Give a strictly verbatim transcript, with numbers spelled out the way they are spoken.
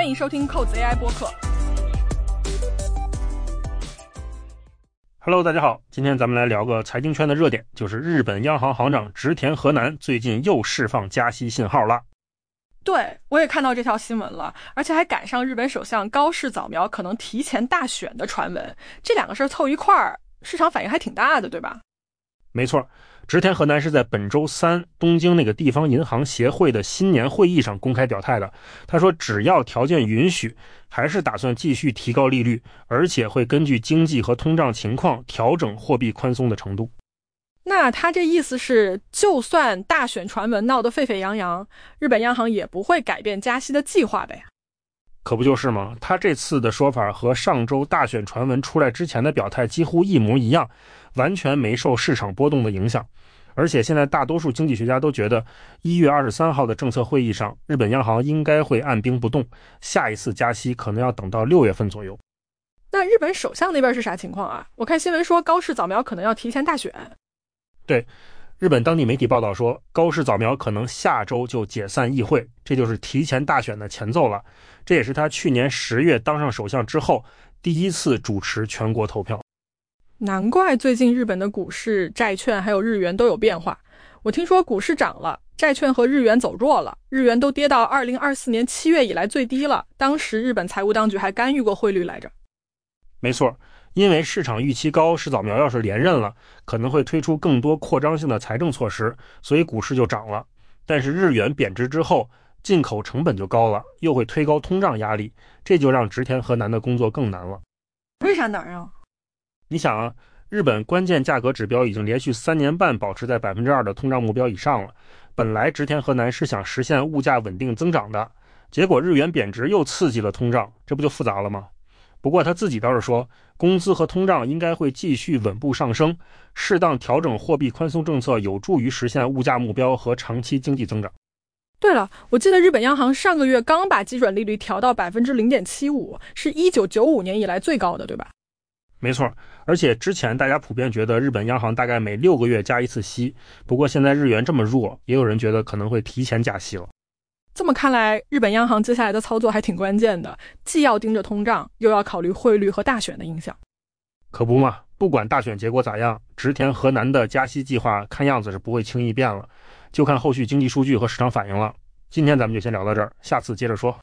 欢迎收听扣子 A I 播客。 Hello， 大家好，今天咱们来聊个财经圈的热点，就是日本央行行长植田和男最近又释放加息信号了。 对，我也看到这条新闻了，而且还赶上日本首相高市早苗可能提前大选的传闻，这两个事儿凑一块儿，市场反应还挺大的，对吧？ 没错，植田和男是在本周三东京那个地方银行协会的新年会议上公开表态的。他说只要条件允许，还是打算继续提高利率，而且会根据经济和通胀情况调整货币宽松的程度。 那他这意思是，就算大选传闻闹得沸沸扬扬，日本央行也不会改变加息的计划呗？ 可不就是吗？他这次的说法和上周大选传闻出来之前的表态几乎一模一样，完全没受市场波动的影响。而且现在大多数经济学家都觉得一月二十三号的政策会议上，日本央行应该会按兵不动，下一次加息可能要等到六月份左右。 那日本首相那边是啥情况啊？我看新闻说高市早苗可能要提前大选。 对，日本当地媒体报道说，高市早苗可能下周就解散议会，这就是提前大选的前奏了。这也是他去年十月当上首相之后第一次主持全国投票。 难怪最近日本的股市、债券还有日元都有变化。我听说股市涨了，债券和日元走弱了，日元都跌到二零二四年七月以来最低了。当时日本财务当局还干预过汇率来着。 没错，因为市场预期高，市早苗要是连任了，可能会推出更多扩张性的财政措施，所以股市就涨了。但是日元贬值之后，进口成本就高了，又会推高通胀压力，这就让植田和男的工作更难了。 为啥难啊？ 你想啊，日本关键价格指标已经连续三年半保持在 百分之二 的通胀目标以上了。本来植田和男是想实现物价稳定增长的，结果日元贬值又刺激了通胀，这不就复杂了吗？不过他自己倒是说，工资和通胀应该会继续稳步上升，适当调整货币宽松政策有助于实现物价目标和长期经济增长。 对了，我记得日本央行上个月刚把基准利率调到 百分之零点七五， 是一九九五年以来最高的，对吧？ 没错，而且之前大家普遍觉得日本央行大概每六个月加一次息，不过现在日元这么弱，也有人觉得可能会提前加息了。 这么看来，日本央行接下来的操作还挺关键的，既要盯着通胀，又要考虑汇率和大选的影响。 可不嘛，不管大选结果咋样，植田和男的加息计划看样子是不会轻易变了，就看后续经济数据和市场反应了。今天咱们就先聊到这儿，下次接着说。